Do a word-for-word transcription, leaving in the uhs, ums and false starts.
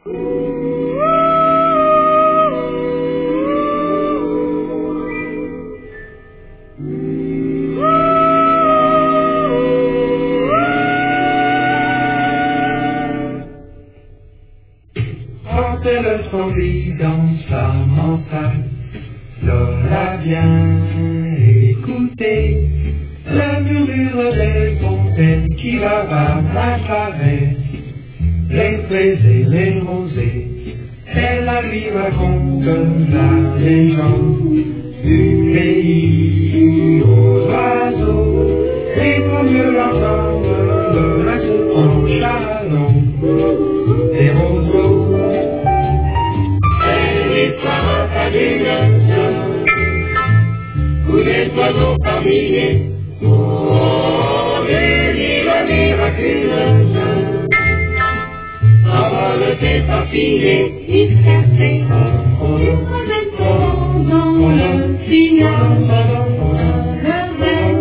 Le soleil dans sa montagne, Lola vient écouter la murmure des fontaines qui lavent la forêt, les fraises et les rosées. Elle la lui raconte la légende du pays aux oiseaux. Et pour mieux l'entendre, Lola se penche à l'ombre des roseaux. Où des oiseaux par milliers, oh, des îles miraculeuses, envole s'éparpiller, dispersés, dans le silence, le rêve.